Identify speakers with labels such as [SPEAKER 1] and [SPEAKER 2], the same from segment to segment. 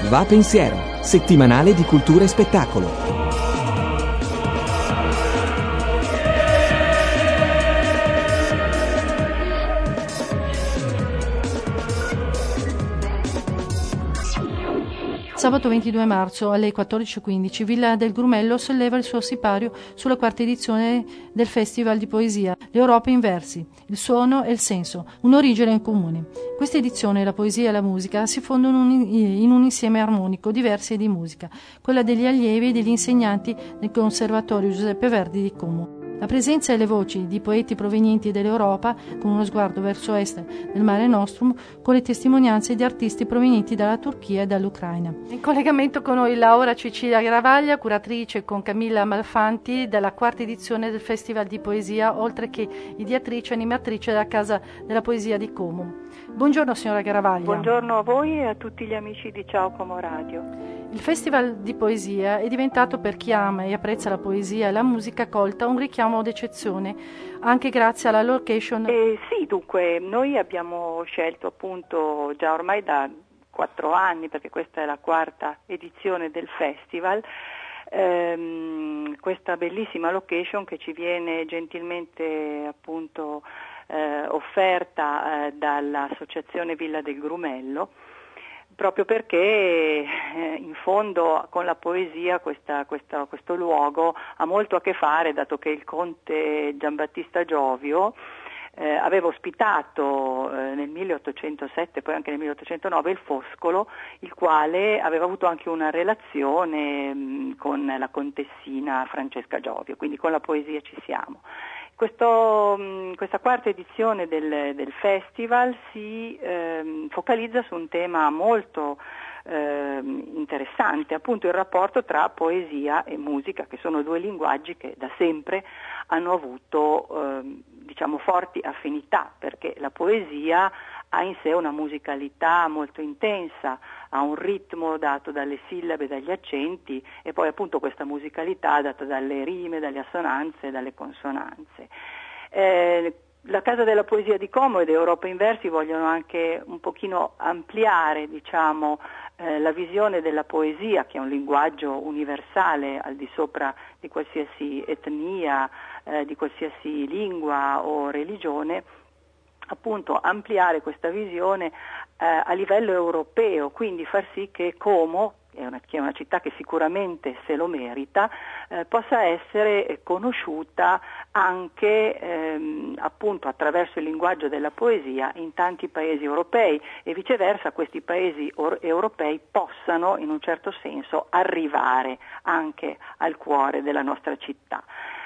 [SPEAKER 1] Va Pensiero, settimanale di cultura e spettacolo.
[SPEAKER 2] Sabato 22 marzo alle 14:15 Villa del Grumello celebra il suo sipario sulla quarta edizione del Festival di Poesia L'Europa in versi, il suono e il senso, un'origine in comune. Questa edizione la poesia e la musica si fondono in un insieme armonico di versi e di musica, quella degli allievi e degli insegnanti del Conservatorio Giuseppe Verdi di Como. La presenza e le voci di poeti provenienti dall'Europa, con uno sguardo verso est del Mare Nostrum, con le testimonianze di artisti provenienti dalla Turchia e dall'Ucraina. In collegamento con noi Laura Cecilia Garavaglia, curatrice con Camilla Malfanti della quarta edizione del Festival di Poesia, oltre che ideatrice e animatrice della Casa della Poesia di Como. Buongiorno signora Garavaglia.
[SPEAKER 3] Buongiorno a voi e a tutti gli amici di Ciao Como Radio.
[SPEAKER 2] Il Festival di Poesia è diventato, per chi ama e apprezza la poesia e la musica colta, un richiamo d'eccezione, anche grazie alla location.
[SPEAKER 3] Sì, dunque, noi abbiamo scelto appunto già ormai da 4 anni, perché questa è la quarta edizione del festival, questa bellissima location che ci viene gentilmente appunto offerta dall'Associazione Villa del Grumello, proprio perché in fondo con la poesia questo luogo ha molto a che fare, dato che il conte Giambattista Giovio aveva ospitato nel 1807 e poi anche nel 1809 il Foscolo, il quale aveva avuto anche una relazione con la contessina Francesca Giovio, quindi con la poesia ci siamo. Questa quarta edizione del festival si focalizza su un tema molto interessante, appunto il rapporto tra poesia e musica, che sono due linguaggi che da sempre hanno avuto forti affinità, perché la poesia ha in sé una musicalità molto intensa, ha un ritmo dato dalle sillabe, dagli accenti, e poi appunto questa musicalità data dalle rime, dalle assonanze e dalle consonanze. La Casa della Poesia di Como ed Europa in Versi vogliono anche un pochino ampliare, la visione della poesia, che è un linguaggio universale al di sopra di qualsiasi etnia, di qualsiasi lingua o religione, appunto ampliare questa visione a livello europeo, quindi far sì che Como, che è una città che sicuramente se lo merita, possa essere conosciuta anche appunto attraverso il linguaggio della poesia in tanti paesi europei, e viceversa questi paesi europei possano in un certo senso arrivare anche al cuore della nostra città.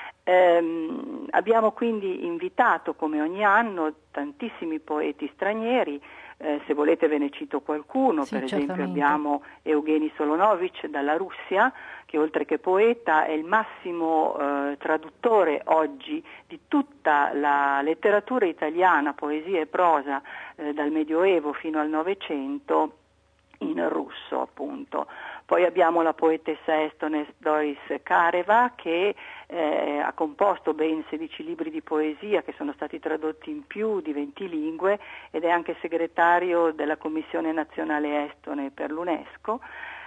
[SPEAKER 3] Abbiamo quindi invitato, come ogni anno, tantissimi poeti stranieri. Se volete ve ne cito qualcuno,
[SPEAKER 2] sì,
[SPEAKER 3] per esempio
[SPEAKER 2] certamente.
[SPEAKER 3] Abbiamo Evgenij Solonovich dalla Russia, che oltre che poeta è il massimo traduttore oggi di tutta la letteratura italiana, poesia e prosa, dal Medioevo fino al Novecento, in russo appunto. Poi abbiamo la poetessa estone Doris Kareva, che ha composto ben 16 libri di poesia che sono stati tradotti in più di 20 lingue ed è anche segretario della Commissione Nazionale Estone per l'UNESCO.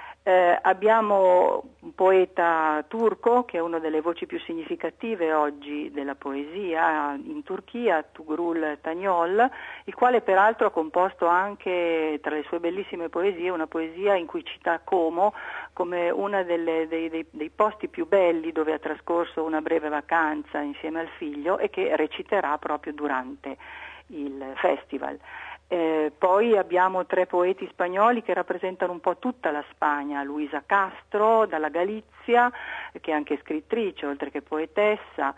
[SPEAKER 3] Abbiamo un poeta turco che è una delle voci più significative oggi della poesia in Turchia, Tugrul Tanyol, il quale peraltro ha composto anche tra le sue bellissime poesie una poesia in cui cita Como come una dei posti più belli dove ha trascorso una breve vacanza insieme al figlio, e che reciterà proprio durante il festival. Poi abbiamo 3 poeti spagnoli che rappresentano un po' tutta la Spagna: Luisa Castro dalla Galizia, che è anche scrittrice oltre che poetessa,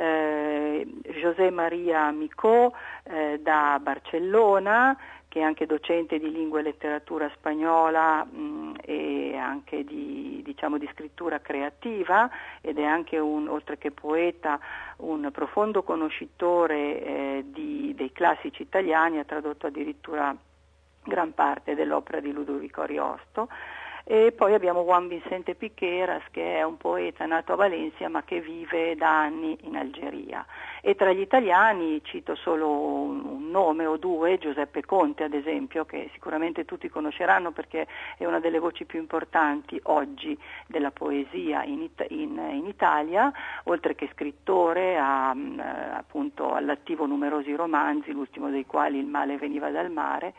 [SPEAKER 3] José María Micó da Barcellona, che è anche docente di lingua e letteratura spagnola e anche di scrittura creativa, ed è anche oltre che poeta, un profondo conoscitore dei classici italiani, ha tradotto addirittura gran parte dell'opera di Ludovico Ariosto. E poi abbiamo Juan Vicente Piqueras, che è un poeta nato a Valencia ma che vive da anni in Algeria. E tra gli italiani cito solo un nome o due, Giuseppe Conte ad esempio, che sicuramente tutti conosceranno perché è una delle voci più importanti oggi della poesia in Italia, oltre che scrittore, ha appunto all'attivo numerosi romanzi, l'ultimo dei quali Il male veniva dal mare,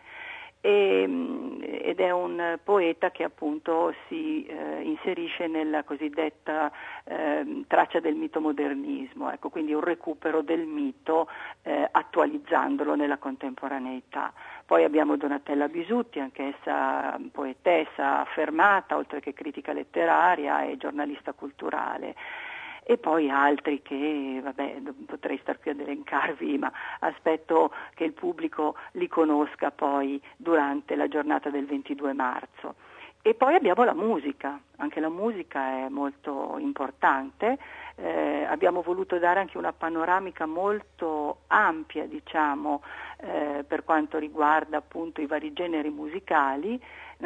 [SPEAKER 3] ed è un poeta che appunto si inserisce nella cosiddetta traccia del mitomodernismo, ecco, quindi un recupero del mito attualizzandolo nella contemporaneità. Poi abbiamo Donatella Bisutti, anch'essa poetessa affermata, oltre che critica letteraria e giornalista culturale. E poi altri che, potrei star qui ad elencarvi, ma aspetto che il pubblico li conosca poi durante la giornata del 22 marzo. E poi abbiamo la musica, anche la musica è molto importante, abbiamo voluto dare anche una panoramica molto ampia, diciamo, per quanto riguarda appunto i vari generi musicali,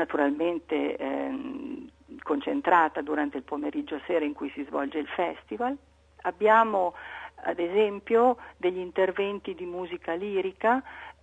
[SPEAKER 3] naturalmente concentrata durante il pomeriggio sera in cui si svolge il festival. Abbiamo ad esempio degli interventi di musica lirica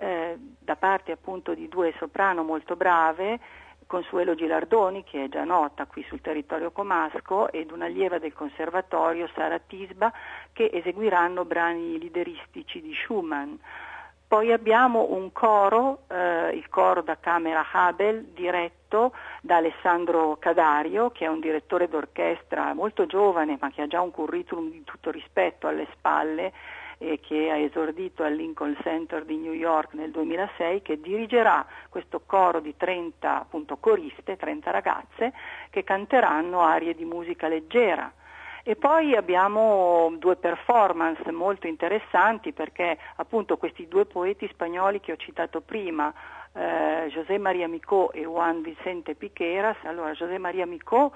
[SPEAKER 3] da parte appunto di due soprano molto brave, Consuelo Gilardoni, che è già nota qui sul territorio comasco, ed un'allieva del conservatorio, Sara Tisba, che eseguiranno brani lideristici di Schumann. Poi abbiamo un coro, il coro da Camera Habel, diretto da Alessandro Cadario, che è un direttore d'orchestra molto giovane, ma che ha già un curriculum di tutto rispetto alle spalle, e che ha esordito al Lincoln Center di New York nel 2006, che dirigerà questo coro di 30 appunto coriste, 30 ragazze, che canteranno arie di musica leggera. E poi abbiamo due performance molto interessanti, perché appunto questi due poeti spagnoli che ho citato prima, José María Micó e Juan Vicente Piqueras. Allora José María Micó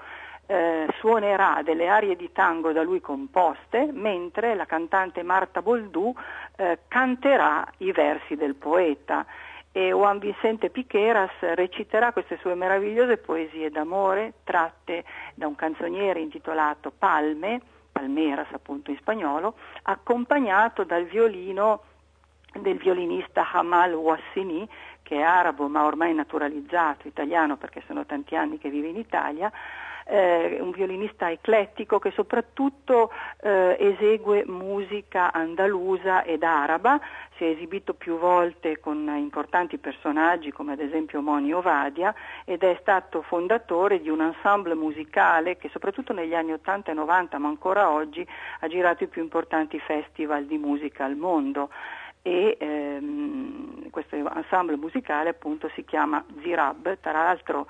[SPEAKER 3] suonerà delle arie di tango da lui composte, mentre la cantante Marta Boldù canterà i versi del poeta. E Juan Vicente Piqueras reciterà queste sue meravigliose poesie d'amore tratte da un canzoniere intitolato Palme, Palmeras appunto in spagnolo, accompagnato dal violino del violinista Jamal Ouassini, che è arabo ma ormai naturalizzato italiano perché sono tanti anni che vive in Italia, un violinista eclettico che soprattutto esegue musica andalusa ed araba. Si è esibito più volte con importanti personaggi come ad esempio Moni Ovadia, ed è stato fondatore di un ensemble musicale che soprattutto negli anni 80 e 90, ma ancora oggi, ha girato i più importanti festival di musica al mondo. E questo ensemble musicale appunto si chiama Zirab. Tra l'altro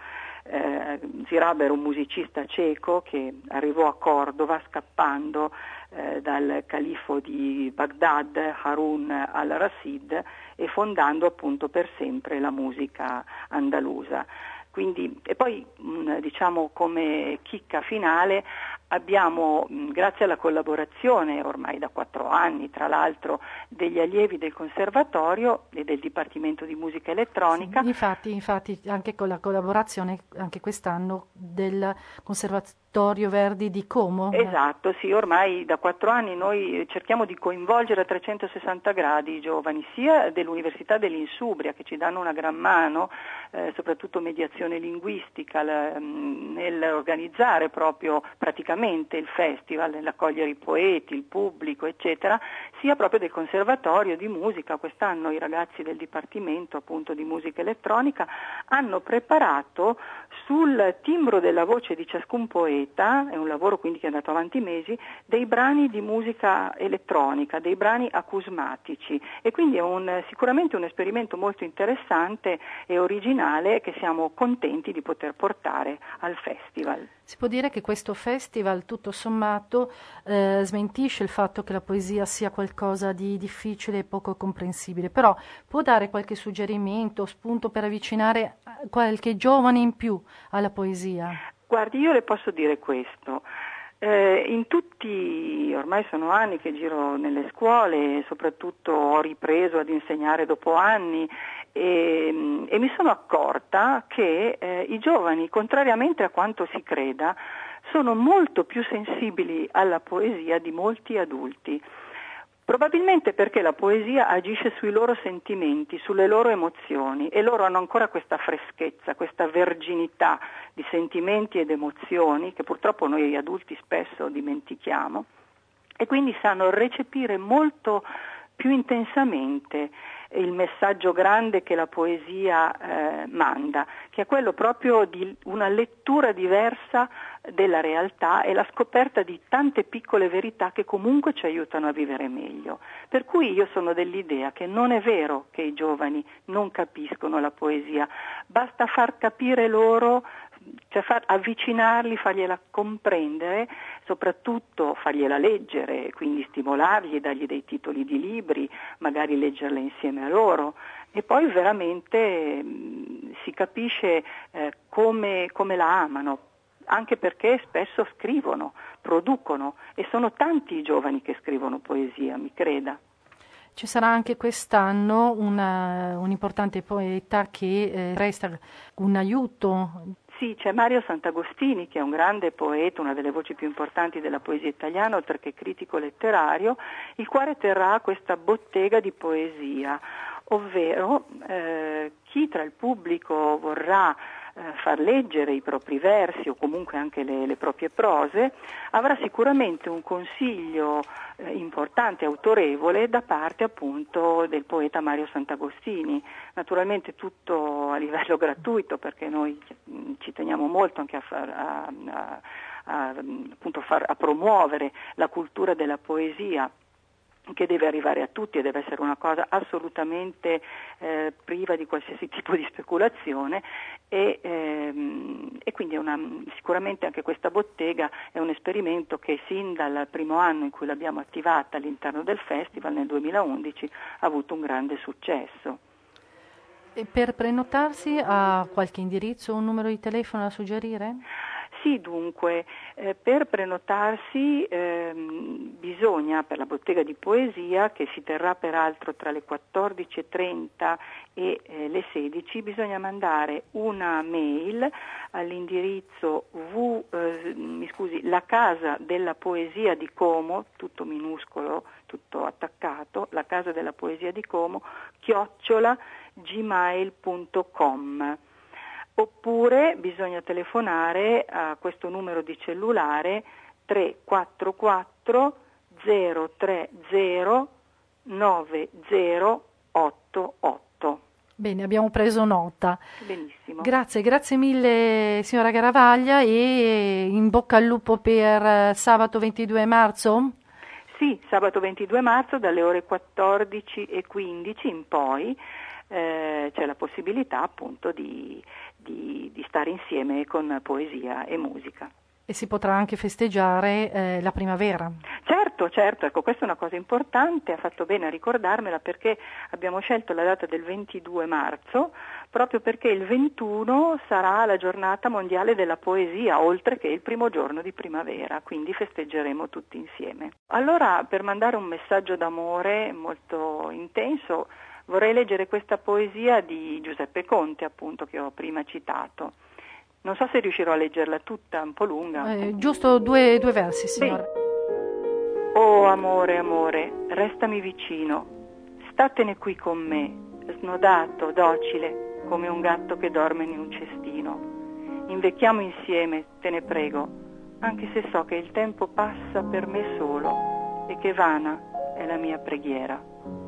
[SPEAKER 3] Zirab era un musicista ceco che arrivò a Cordova scappando dal califfo di Baghdad, Harun al-Rashid, e fondando appunto per sempre la musica andalusa. Quindi, e poi diciamo come chicca finale abbiamo, grazie alla collaborazione ormai da 4 anni tra l'altro degli allievi del conservatorio e del Dipartimento di Musica Elettronica.
[SPEAKER 2] Sì, infatti anche con la collaborazione anche quest'anno del Conservatorio Verdi di Como.
[SPEAKER 3] Esatto, sì, ormai da 4 anni noi cerchiamo di coinvolgere a 360 gradi i giovani, sia dell'Università dell'Insubria, che ci danno una gran mano, soprattutto mediazione linguistica, nell'organizzare proprio praticamente il festival, nell'accogliere i poeti, il pubblico, eccetera, sia proprio del Conservatorio di Musica. Quest'anno i ragazzi del Dipartimento appunto di Musica Elettronica hanno preparato sul timbro della voce di ciascun poeta, è un lavoro quindi che è andato avanti mesi, dei brani di musica elettronica, dei brani acusmatici, e quindi è sicuramente un esperimento molto interessante e originale che siamo contenti di poter portare al festival.
[SPEAKER 2] Si può dire che questo festival, tutto sommato, smentisce il fatto che la poesia sia qualcosa di difficile e poco comprensibile, però può dare qualche suggerimento, spunto per avvicinare qualche giovane in più alla poesia?
[SPEAKER 3] Guardi, io le posso dire questo. In tutti, ormai sono anni che giro nelle scuole, soprattutto ho ripreso ad insegnare dopo anni, e mi sono accorta che i giovani, contrariamente a quanto si creda, sono molto più sensibili alla poesia di molti adulti. Probabilmente perché la poesia agisce sui loro sentimenti, sulle loro emozioni, e loro hanno ancora questa freschezza, questa verginità di sentimenti ed emozioni che purtroppo noi adulti spesso dimentichiamo, e quindi sanno recepire molto più intensamente il messaggio grande che la poesia manda, che è quello proprio di una lettura diversa della realtà e la scoperta di tante piccole verità che comunque ci aiutano a vivere meglio. Per cui io sono dell'idea che non è vero che i giovani non capiscono la poesia, basta far capire loro, cioè avvicinarli, fargliela comprendere, soprattutto fargliela leggere, quindi stimolarli, dargli dei titoli di libri, magari leggerla insieme a loro, e poi veramente si capisce come la amano, anche perché spesso scrivono, producono, e sono tanti i giovani che scrivono poesia, mi creda.
[SPEAKER 2] Ci sarà anche quest'anno un importante poeta che resta un aiuto.
[SPEAKER 3] Sì, c'è Mario Sant'Agostini, che è un grande poeta, una delle voci più importanti della poesia italiana, oltre che critico letterario, il quale terrà questa bottega di poesia, ovvero chi tra il pubblico vorrà far leggere i propri versi o comunque anche le proprie prose, avrà sicuramente un consiglio importante, autorevole, da parte appunto del poeta Mario Sant'Agostini. Naturalmente tutto a livello gratuito, perché noi ci teniamo molto anche a promuovere la cultura della poesia, che deve arrivare a tutti e deve essere una cosa assolutamente priva di qualsiasi tipo di speculazione, e quindi sicuramente anche questa bottega è un esperimento che sin dal primo anno in cui l'abbiamo attivata all'interno del festival nel 2011 ha avuto un grande successo.
[SPEAKER 2] E per prenotarsi ha qualche indirizzo o un numero di telefono da suggerire?
[SPEAKER 3] Sì, dunque, per prenotarsi bisogna, per la bottega di poesia, che si terrà peraltro tra le 14:30 e le 16, bisogna mandare una mail all'indirizzo la Casa della Poesia di Como, tutto minuscolo, tutto attaccato, la Casa della Poesia di Como, @gmail.com. Oppure bisogna telefonare a questo numero di cellulare 344 030 9088.
[SPEAKER 2] Bene, abbiamo preso nota.
[SPEAKER 3] Benissimo.
[SPEAKER 2] Grazie mille signora Garavaglia, e in bocca al lupo per sabato 22 marzo?
[SPEAKER 3] Sì, sabato 22 marzo dalle ore 14:15 in poi c'è la possibilità appunto di stare insieme con poesia e musica.
[SPEAKER 2] E si potrà anche festeggiare la primavera.
[SPEAKER 3] Certo, ecco, questa è una cosa importante, ha fatto bene a ricordarmela, perché abbiamo scelto la data del 22 marzo proprio perché il 21 sarà la giornata mondiale della poesia, oltre che il primo giorno di primavera, quindi festeggeremo tutti insieme. Allora, per mandare un messaggio d'amore molto intenso, vorrei leggere questa poesia di Giuseppe Conte, appunto, che ho prima citato. Non so se riuscirò a leggerla tutta, un po' lunga.
[SPEAKER 2] Giusto due versi, signora.
[SPEAKER 3] Oh amore, amore, restami vicino, statene qui con me, snodato, docile, come un gatto che dorme in un cestino. Invecchiamo insieme, te ne prego, anche se so che il tempo passa per me solo e che vana è la mia preghiera.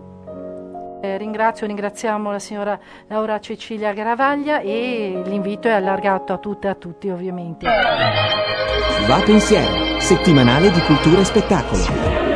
[SPEAKER 2] Ringraziamo la signora Laura Cecilia Garavaglia, e l'invito è allargato a tutte e a tutti, ovviamente.
[SPEAKER 1] Va pensiero, settimanale di cultura e spettacolo.